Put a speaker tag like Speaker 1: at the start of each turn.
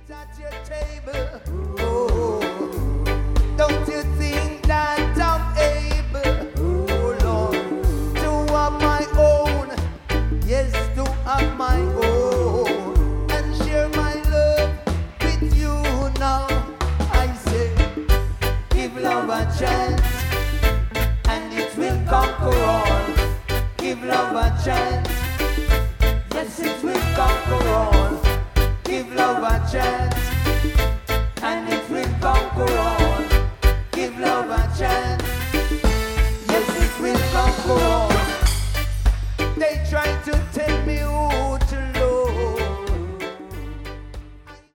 Speaker 1: at your table. Oh, don't you think that I'm able, oh Lord, to have my own, yes, to have my